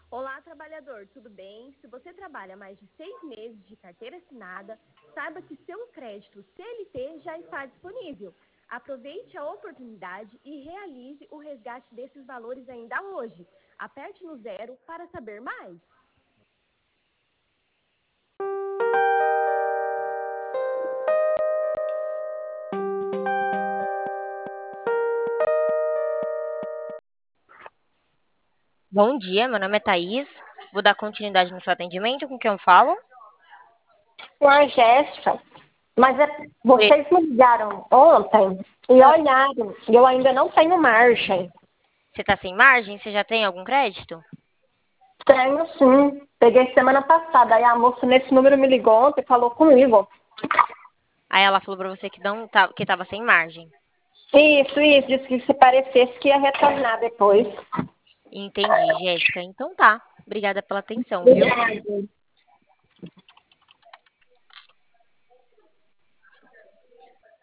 Olá, trabalhador, tudo bem? Se você trabalha mais de 6 meses de carteira assinada, saiba que seu crédito CLT já está disponível. Aproveite a oportunidade e realize o resgate desses valores ainda hoje. Aperte no 0 para saber mais. Bom dia, meu nome é Thaís. Vou dar continuidade no seu atendimento. Com quem eu falo? Com a Jéssica. Mas Oi. vocês me ligaram ontem e Ah, olharam, e eu ainda não tenho margem. Você está sem margem? Você já tem algum crédito? Tenho sim. Peguei semana passada. Aí a moça nesse número me ligou ontem e falou comigo. Aí ela falou pra você que não tá, que tava sem margem. Isso. Disse que se parecesse que ia retornar depois. Entendi, Jéssica. Então tá. Obrigada pela atenção, viu? Obrigada.